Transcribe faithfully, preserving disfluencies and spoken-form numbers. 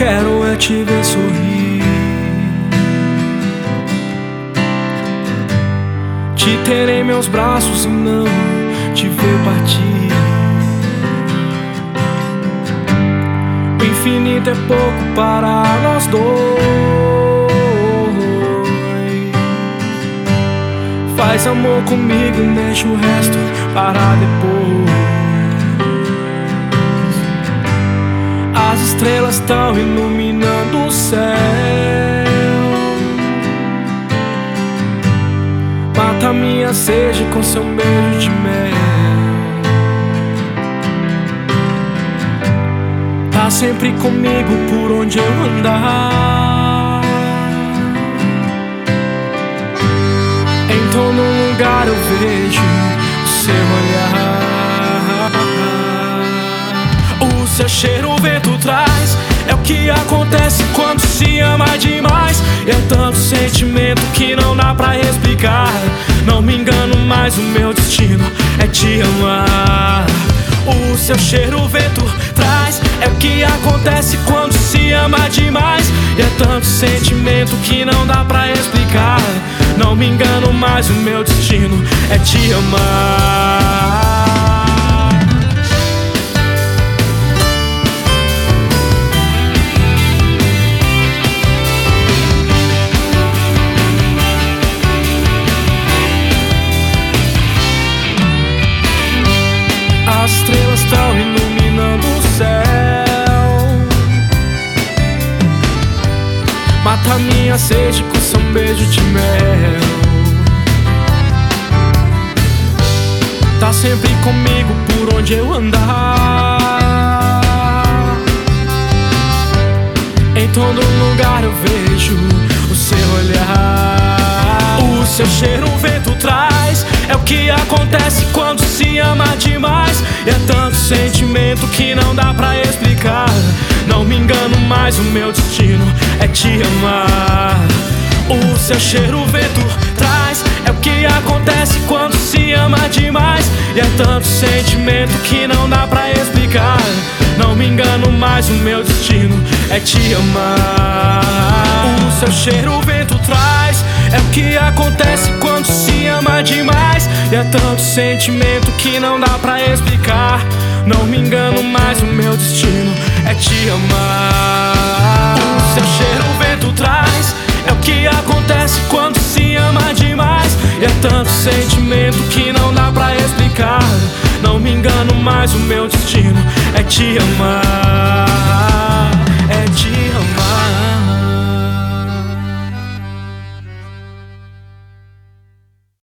quero é te ver sorrir, te ter em meus braços e não te ver partir. O infinito é pouco para nós dois. Faz amor comigo e deixa o resto para depois. As estrelas estão iluminando o céu. Mata minha sede com seu beijo de mel. Tá sempre comigo por onde eu andar. Em todo lugar eu vejo o seu olhar. O seu cheiro o vento traz. É o que acontece quando se ama demais. E é tanto sentimento que não dá pra explicar. Não me engano mais, o meu destino é te amar. O seu cheiro o vento traz. É o que acontece quando se ama demais. E é tanto sentimento que não dá pra explicar. Não me engano mais, o meu destino é te amar. As estrelas estão iluminando o céu. Mata minha sede com seu beijo de mel. Tá sempre comigo por onde eu andar. Em todo lugar eu vejo o seu olhar. O seu cheiro o vento traz. É o que acontece quando se ama demais. E é tanto sentimento que não dá pra explicar. Não me engano mais, o meu destino é te amar. O seu cheiro o vento traz. É o que acontece quando se ama demais. E é tanto sentimento que não dá pra explicar. Não me engano mais, o meu destino é te amar. O seu cheiro o vento traz. É o que acontece quando se ama demais. E é tanto sentimento que não dá pra explicar. Não me engano mais, o meu destino é te amar. O seu cheiro o vento traz. É o que acontece quando se ama demais. E é tanto sentimento que não dá pra explicar. Não me engano mais, o meu destino é te amar.